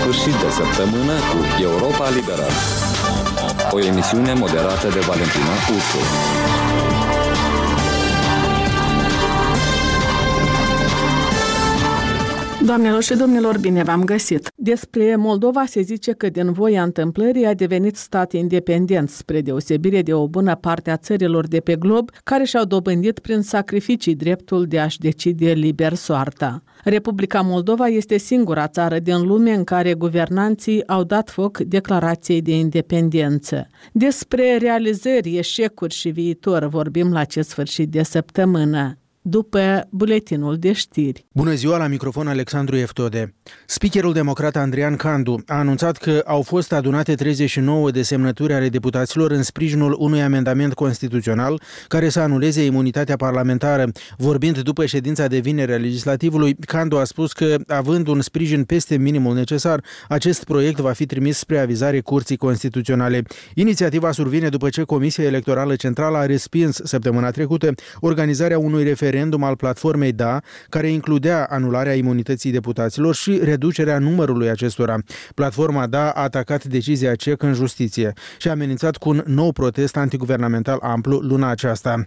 sfârșit de săptămână cu Europa Liberă. O emisiune moderată de Valentina Ursu. Doamnelor și domnilor, bine v-am găsit! Despre Moldova se zice că din voia întâmplării a devenit stat independent, spre deosebire de o bună parte a țărilor de pe glob, care și-au dobândit prin sacrificii dreptul de a-și decide liber soarta. Republica Moldova este singura țară din lume în care guvernanții au dat foc declarației de independență. Despre realizări, eșecuri și viitor vorbim la acest sfârșit de săptămână, după buletinul de știri. Bună ziua, la microfon Alexandru Eftode. Speakerul democrat Andrian Candu a anunțat că au fost adunate 39 de semnături ale deputaților în sprijinul unui amendament constituțional care să anuleze imunitatea parlamentară. Vorbind după ședința de vineri a legislativului, Candu a spus că, având un sprijin peste minimul necesar, acest proiect va fi trimis spre avizare Curții Constituționale. Inițiativa survine după ce Comisia Electorală Centrală a respins săptămâna trecută organizarea unui referendum al platformei DA, care includea anularea imunității deputaților și reducerea numărului acestora. Platforma DA a atacat decizia CEC în justiție și a amenințat cu un nou protest antiguvernamental amplu luna aceasta.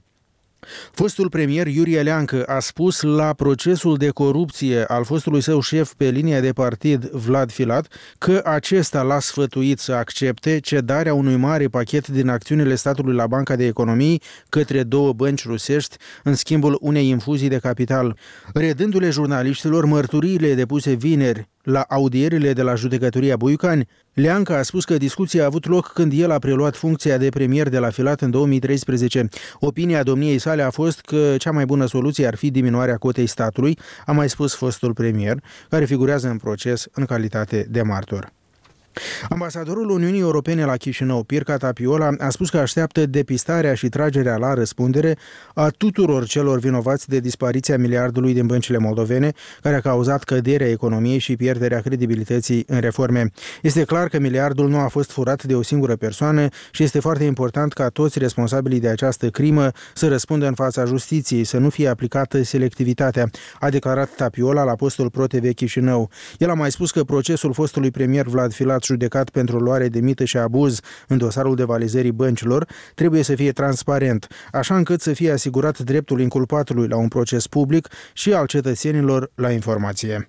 Fostul premier Iurie Leancă a spus la procesul de corupție al fostului său șef pe linia de partid Vlad Filat că acesta l-a sfătuit să accepte cedarea unui mare pachet din acțiunile statului la Banca de Economii către 2 bănci rusești în schimbul unei infuzii de capital. Redându-le jurnaliștilor mărturiile depuse vineri la audierile de la judecătoria Buiucani, Leancă a spus că discuția a avut loc când el a preluat funcția de premier de la Filat în 2013. Opinia domniei sale a fost că cea mai bună soluție ar fi diminuarea cotei statului, a mai spus fostul premier, care figurează în proces în calitate de martor. Ambasadorul Uniunii Europene la Chișinău, Pirca Tapiola, a spus că așteaptă depistarea și tragerea la răspundere a tuturor celor vinovați de dispariția miliardului din băncile moldovene, care a cauzat căderea economiei și pierderea credibilității în reforme. Este clar că miliardul nu a fost furat de o singură persoană și este foarte important ca toți responsabilii de această crimă să răspundă în fața justiției, să nu fie aplicată selectivitatea, a declarat Tapiola la postul ProTV Chișinău. El a mai spus că procesul fostului premier Vlad Filat, judecat pentru luare de mită și abuz în dosarul devalizării băncilor, trebuie să fie transparent, așa încât să fie asigurat dreptul inculpatului la un proces public și al cetățenilor la informație.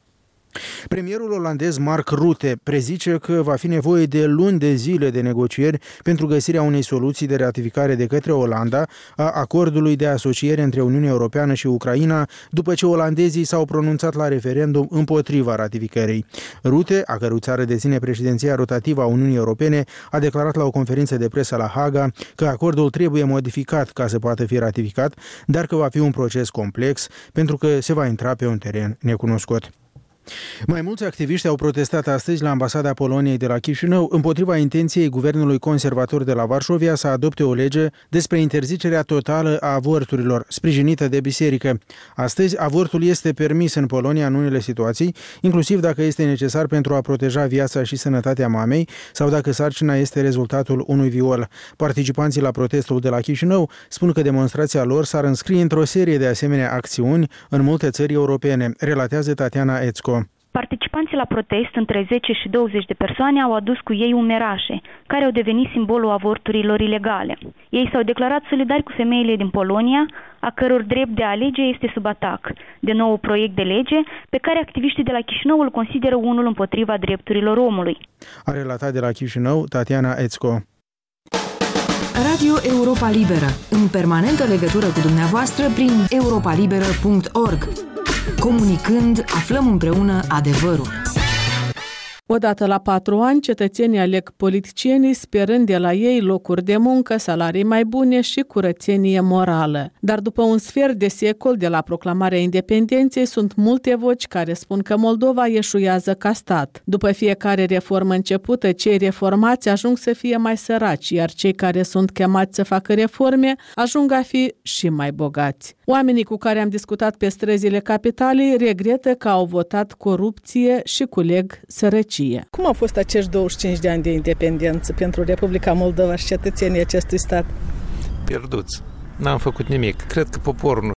Premierul olandez Mark Rutte prezice că va fi nevoie de luni de zile de negocieri pentru găsirea unei soluții de ratificare de către Olanda a acordului de asociere între Uniunea Europeană și Ucraina, după ce olandezii s-au pronunțat la referendum împotriva ratificării. Rutte, a cărui țară deține președinția rotativă a Uniunii Europene, a declarat la o conferință de presă la Haga că acordul trebuie modificat ca să poată fi ratificat, dar că va fi un proces complex pentru că se va intra pe un teren necunoscut. Mai mulți activiști au protestat astăzi la ambasada Poloniei de la Chișinău împotriva intenției guvernului conservator de la Varșovia să adopte o lege despre interzicerea totală a avorturilor, sprijinită de biserică. Astăzi, avortul este permis în Polonia în unele situații, inclusiv dacă este necesar pentru a proteja viața și sănătatea mamei sau dacă sarcina este rezultatul unui viol. Participanții la protestul de la Chișinău spun că demonstrația lor s-ar înscrie într-o serie de asemenea acțiuni în multe țări europene, relatează Tatiana Ețco. Participanții la protest, între 10 și 20 de persoane, au adus cu ei umerașe, care au devenit simbolul avorturilor ilegale. Ei s-au declarat solidari cu femeile din Polonia, a căror drept de a alege este sub atac, de nou proiect de lege pe care activiștii de la Chișinău îl consideră unul împotriva drepturilor omului. A relatat de la Chișinău Tatiana Ețco. Radio Europa Liberă, în permanentă legătură cu dumneavoastră prin europalibera.org. Comunicând, aflăm împreună adevărul. Odată la 4 ani, cetățenii aleg politicienii sperând de la ei locuri de muncă, salarii mai bune și curățenie morală. Dar după un sfert de secol de la proclamarea independenței, sunt multe voci care spun că Moldova eșuează ca stat. După fiecare reformă începută, cei reformați ajung să fie mai săraci, iar cei care sunt chemați să facă reforme ajung a fi și mai bogați. Oamenii cu care am discutat pe străzile capitalei regretă că au votat corupție și culeg sărăcie. Cum au fost acești 25 de ani de independență pentru Republica Moldova și cetățenii acestui stat? Pierduți. N-am făcut nimic. Cred că poporul nu